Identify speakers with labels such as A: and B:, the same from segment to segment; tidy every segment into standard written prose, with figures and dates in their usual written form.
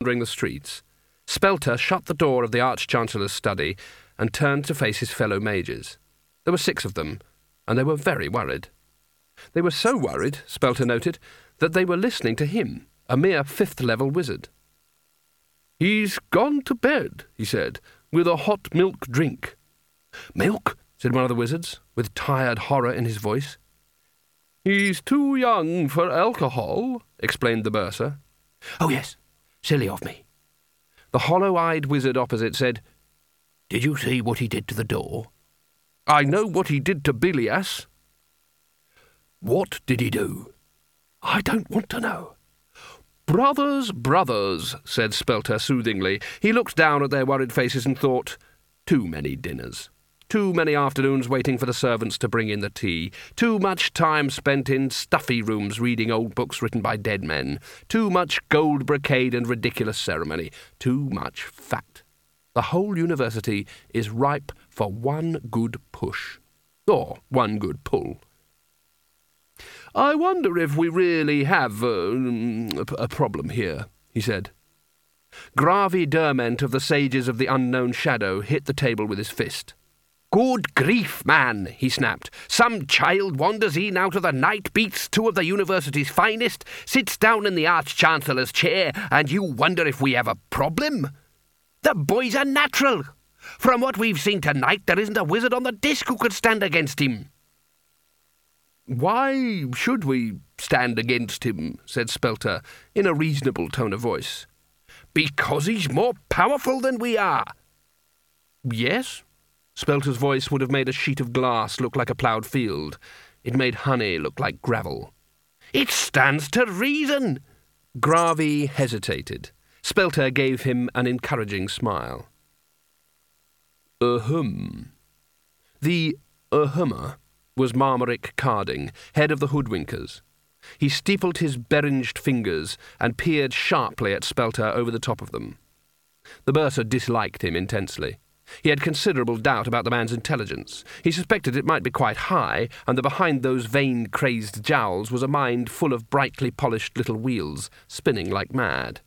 A: the streets, Spelter shut the door of the Arch-Chancellor's study and turned to face his fellow mages. There were 6 of them, and they were very worried. They were so worried, Spelter noted, that they were listening to him, a mere 5th-level wizard. "He's gone to bed," he said, "with a hot milk drink." "Milk?" said one of the wizards, with tired horror in his voice. "He's too young for alcohol," explained the bursar.
B: "Oh, yes. Silly of me."
A: The hollow-eyed wizard opposite said,
B: "Did you see what he did to the door?"
A: "I know what he did to Bilias."
B: "What did he do?"
A: "I don't want to know." "Brothers, brothers," said Spelter soothingly. He looked down at their worried faces and thought, too many dinners. Too many afternoons waiting for the servants to bring in the tea. Too much time spent in stuffy rooms reading old books written by dead men. Too much gold brocade and ridiculous ceremony. Too much fat. The whole university is ripe for one good push. Or one good pull. "I wonder if we really have a problem here," he said. Gravi Derment of the Sages of the Unknown Shadow hit the table with his fist. "Good grief, man," he snapped. "Some child wanders in out of the night, beats 2 of the university's finest, sits down in the Arch-Chancellor's chair, and you wonder if we have a problem? The boy's a natural. From what we've seen tonight, there isn't a wizard on the disc who could stand against him." "Why should we stand against him?" said Spelter, in a reasonable tone of voice. "Because he's more powerful than we are." "Yes?" Spelter's voice would have made a sheet of glass look like a ploughed field. It made honey look like gravel. "It stands to reason." Gravi hesitated. Spelter gave him an encouraging smile. "Ahem." The ahummer was Marmoric Carding, head of the Hoodwinkers. He steepled his beringed fingers and peered sharply at Spelter over the top of them. The bursar disliked him intensely. He had considerable doubt about the man's intelligence. He suspected it might be quite high, and that behind those vain, crazed jowls was a mind full of brightly polished little wheels, spinning like mad.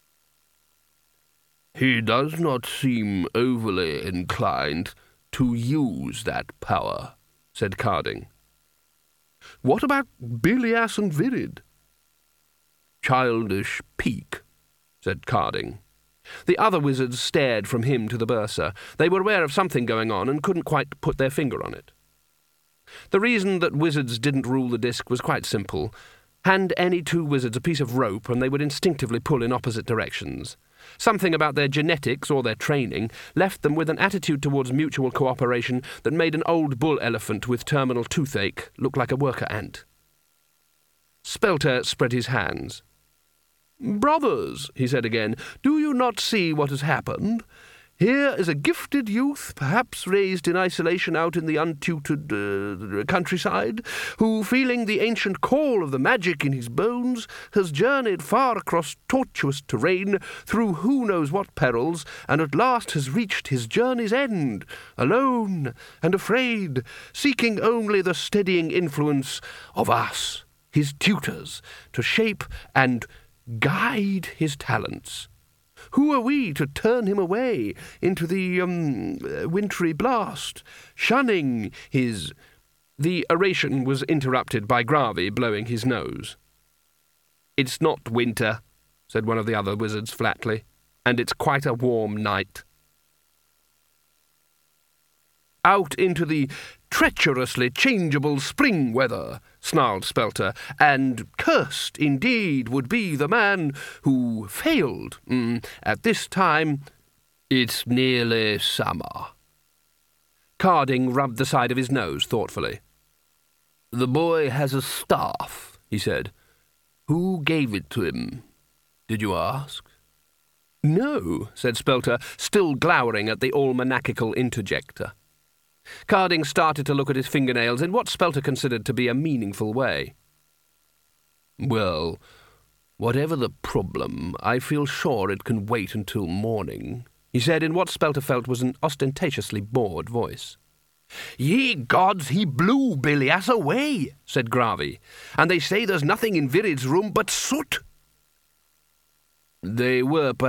A: "He does not seem overly inclined to use that power," said Carding. "What about Bilias and Virid?" "Childish pique," said Carding. The other wizards stared from him to the bursar. They were aware of something going on and couldn't quite put their finger on it. The reason that wizards didn't rule the disc was quite simple. Hand any 2 wizards a piece of rope and they would instinctively pull in opposite directions. Something about their genetics or their training left them with an attitude towards mutual cooperation that made an old bull elephant with terminal toothache look like a worker ant. Spelter spread his hands. "Brothers," he said again, "do you not see what has happened? Here is a gifted youth, perhaps raised in isolation out in the untutored countryside, who, feeling the ancient call of the magic in his bones, has journeyed far across tortuous terrain, through who knows what perils, and at last has reached his journey's end, alone and afraid, seeking only the steadying influence of us, his tutors, to shape and guide his talents. Who are we to turn him away into the wintry blast, shunning his—" The oration was interrupted by Gravi blowing his nose. "It's not winter," said one of the other wizards flatly, "and it's quite a warm night." "Out into the treacherously changeable spring weather," snarled Spelter, "and cursed indeed would be the man who failed. At this time, it's nearly summer." Carding rubbed the side of his nose thoughtfully. "The boy has a staff," he said. "Who gave it to him? Did you ask?" "No," said Spelter, still glowering at the almanacical interjector. Carding started to look at his fingernails in what Spelter considered to be a meaningful way. "Well, whatever the problem, I feel sure it can wait until morning," he said in what Spelter felt was an ostentatiously bored voice. "Ye gods, he blew Bilias away," said Gravi, "and they say there's nothing in Virid's room but soot." "They were